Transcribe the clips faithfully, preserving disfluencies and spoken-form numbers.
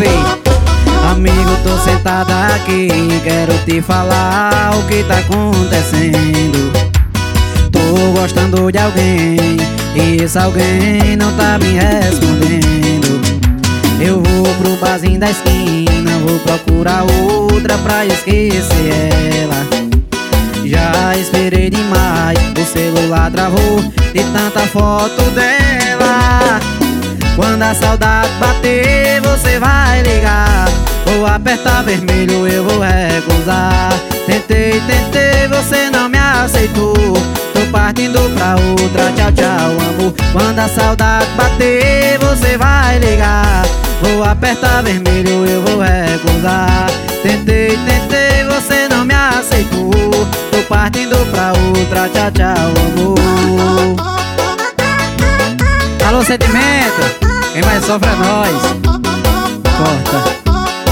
feio. Amigo, tô sentado aqui, quero te falar o que tá acontecendo. Tô gostando de alguém e esse alguém não tá me respondendo. Eu vou pro barzinho da esquina, vou procurar outra pra esquecer ela. Já esperei demais, o celular travou de tanta foto dela. Quando a saudade bater, você vai ligar. Vou apertar vermelho, eu vou recusar. Tentei, tentei, você não me aceitou. Tô partindo pra outra, tchau, tchau, amor. Quando a saudade bater, você vai ligar. Vou apertar vermelho, eu vou recusar. Tentei, tentei, você não me aceitou. Tô partindo pra outra, tchau, tchau, amor. Alô, sentimento, quem mais sofre é nós. Corta.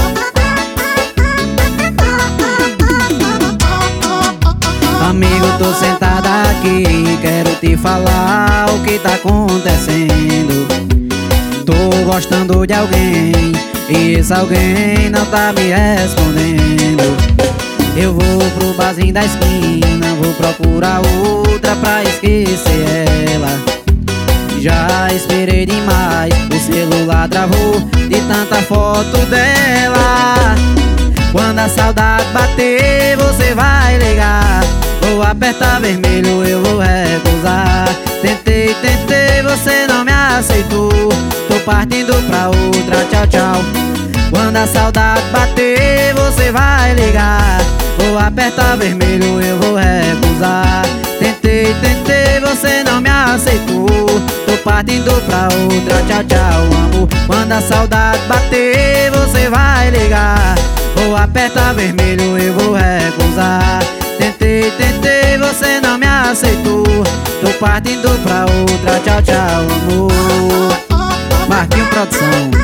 Amigo, tô sentado aqui, quero te falar o que tá acontecendo. Tô gostando de alguém e esse alguém não tá me respondendo. Eu vou pro barzinho da esquina, vou procurar outra pra esquecer ela. Já esperei demais, o celular travou de tanta foto dela. Quando a saudade bater, você vai ligar. Vou apertar vermelho, eu vou recusar. Tentei, tentei, você não me aceitou. Tô partindo pra outra, tchau, tchau. Quando a saudade bater, você vai ligar. Vou apertar vermelho, eu vou recusar. Tentei, tentei, você não me aceitou. Tô partindo pra outra, tchau, tchau, amor. Quando a saudade bater, você vai ligar. Vou apertar vermelho, eu vou recusar. Tentei, tentei, você não me aceitou. Tô partindo pra outra, tchau, tchau, amor. Marquinhos Produção.